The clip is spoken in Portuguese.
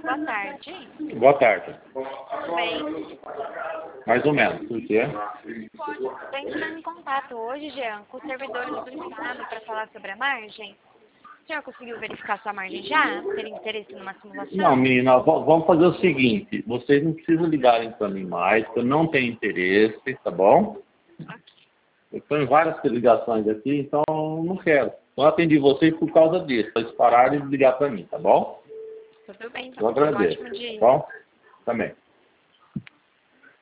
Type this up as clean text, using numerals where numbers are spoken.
boa tarde. Boa tarde. Tudo bem? Mais ou menos, por quê? Estou entrando em contato hoje, Jean, com os servidores do Estado para falar sobre a margem. O senhor conseguiu verificar sua margem já? Ter interesse numa simulação? Não, menina, vamos fazer o seguinte. Vocês não precisam ligarem para mim mais, porque eu não tenho interesse, tá bom? Ok. Eu tenho várias ligações aqui, então não quero. Então eu atendi vocês por causa disso, para eles pararem de ligar para mim, tá bom? Tudo bem, Eu então. Um agradeço, ótimo dia. tá bom? Também.